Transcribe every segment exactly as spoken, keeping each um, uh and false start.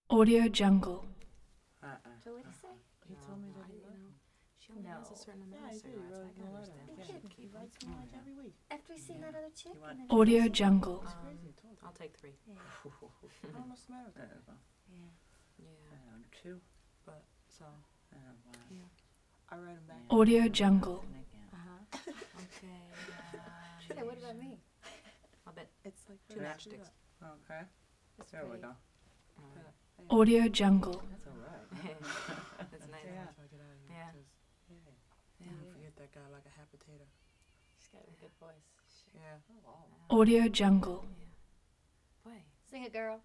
Audio Jungle. Uh-uh. So what did he say? He told me that he you loved know, me. she only has a No. certain amount Yeah, of he did. He cigarettes. wrote I me can a letter. understand. You why should she'd He keep them. writes me a letter every week. After he's seen Yeah. that other chick. You want- and then Audio he goes, Jungle. It's Um, crazy. I told you. I'll take three. Yeah, I don't know what's the matter with that. Uh, well, yeah. Yeah, um, two. but so Uh, one. yeah. I write him back. Yeah. Audio Jungle. Nothing again. Uh huh. Okay. Hey, what about me? I'll bet It's like two very matchsticks. screwed up. Okay. That's There we pretty. go. All right. Hey, Audio Jungle. That's all right. That's nice. yeah. Yeah. If I get out of here, Yeah. 'cause Yeah. Yeah. I'm gonna forget that guy like a hot potato. She's got a good voice. Yeah. Oh, Audio Jungle. Yeah. Boy, Sing it, girl.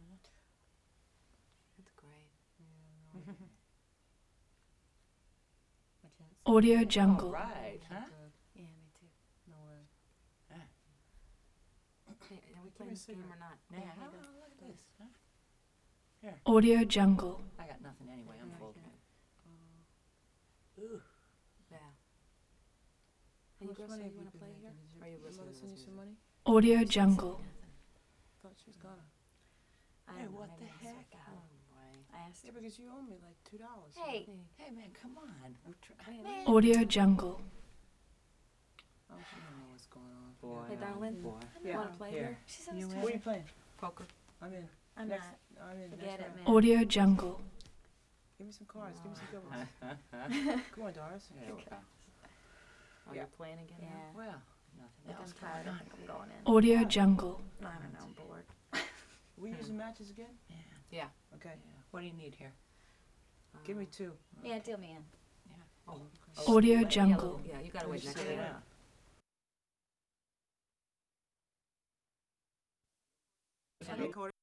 that's great. Yeah, no, I can't. sing. Audio all Jungle. right, huh? Not good. Yeah, me too. No way. Hey, are we me playing a this game or cigarette. not? Now, Yeah, oh, here you go. look at this. Huh? Audio Jungle. I got nothing anyway. I'm Yeah, I full. can't. Uh, Ooh. Yeah. how Hey, you much girls money say have you you want to been play making? here? Did Or are you your listening mother to send you this some music? money? Audio Jungle. Thought she was gonna. I Hey, don't know, what maybe the it's heck? like, Oh, oh, boy. I asked Yeah, her. because you owe me like two dollars. Hey, Hey, Hey, man, come on. We're try- hey, man. Audio Jungle. Oh, she don't know what's going on. Boy, Hey, oh, darling. boy. Yeah. Want to play Here. here? she's You always in? talking. What are you playing? Poker. I'm in. I'm next, not. I'm in. Forget next it, round. man. Audio Jungle. Give me some cards. Give me some good Huh? ones. Come on, Doris. There we go. Oh, Yeah. you're playing again now? Yeah. Well, nothing Like else I'm tired. going I on. think I'm going in. Audio Jungle. I don't know. I'm bored. We using matches again? Yeah. Yeah. Okay. Yeah. What do you need here? Give me Uh, two. Yeah, deal me in. Yeah. Oh. Audio Yeah, Jungle. Yeah, you gotta wait next Sit to down. it. Record